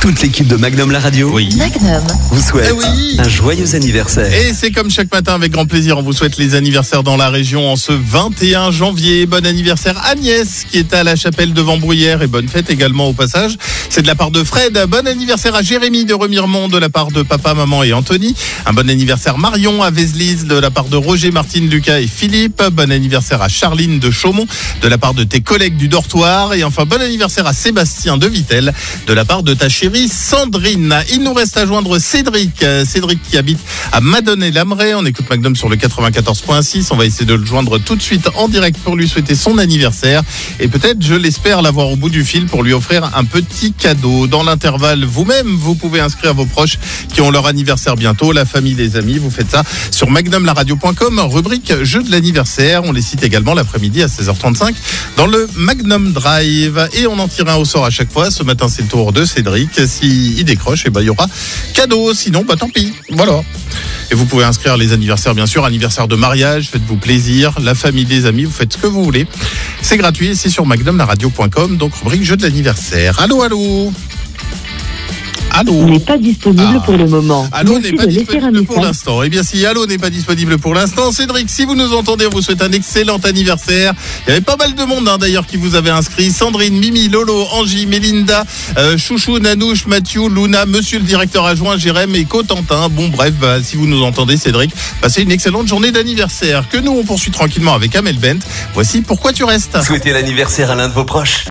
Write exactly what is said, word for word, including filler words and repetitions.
Toute l'équipe de Magnum la radio Oui. Magnum. vous souhaite Eh oui. un joyeux anniversaire. Et c'est comme chaque matin, avec grand plaisir, on vous souhaite les anniversaires dans la région en ce vingt et un janvier. Bon anniversaire Agnès, qui est à la chapelle de Vambruyères, et bonne fête également au passage. C'est de la part de Fred. Bon anniversaire à Jérémy de Remiremont, de la part de papa, maman et Anthony. Un bon anniversaire Marion à Vézelise, de la part de Roger, Martine, Lucas et Philippe. Bon anniversaire à Charline de Chaumont, de la part de tes collègues du dortoir. Et enfin, bon anniversaire à Sébastien de Vittel, de la part de ta chérie Sandrine. Il nous reste à joindre Cédric. Cédric qui habite à Madone-et-Lameray. On écoute Magnum sur le quatre-vingt-quatorze point six. On va essayer de le joindre tout de suite en direct pour lui souhaiter son anniversaire. Et peut-être, je l'espère, l'avoir au bout du fil pour lui offrir un petit cadeau. Dans l'intervalle, vous-même, vous pouvez inscrire vos proches qui ont leur anniversaire bientôt. La famille, les amis, vous faites ça sur magnum la radio point com, rubrique jeu de l'anniversaire. On les cite également l'après-midi à seize heures trente-cinq dans le Magnum Drive. Et on en tire un au sort à chaque fois. Ce matin, c'est le tour de Cédric. S'il décroche, eh ben, il y aura cadeau. Sinon, bah, tant pis. Voilà. Et vous pouvez inscrire les anniversaires, bien sûr. Anniversaire de mariage, faites-vous plaisir. La famille, les amis, vous faites ce que vous voulez. C'est gratuit et c'est sur magnum la radio point com. Donc, rubrique jeu de l'anniversaire. Allô, allô. Allô. n'est pas disponible Ah. pour le moment. Allô Merci n'est pas de laisser un disponible pour message. l'instant. Eh bien, si Allô n'est pas disponible pour l'instant, Cédric, si vous nous entendez, on vous souhaite un excellent anniversaire. Il y avait pas mal de monde hein, d'ailleurs qui vous avait inscrit. Sandrine, Mimi, Lolo, Angie, Mélinda, euh, Chouchou, Nanouche, Mathieu, Luna, Monsieur le directeur adjoint, Jérém et Cotentin. Bon, bref, bah, si vous nous entendez, Cédric, passez une excellente journée d'anniversaire. Que nous, on poursuit tranquillement avec Amel Bent. Voici Pourquoi tu restes. Souhaitez l'anniversaire à l'un de vos proches.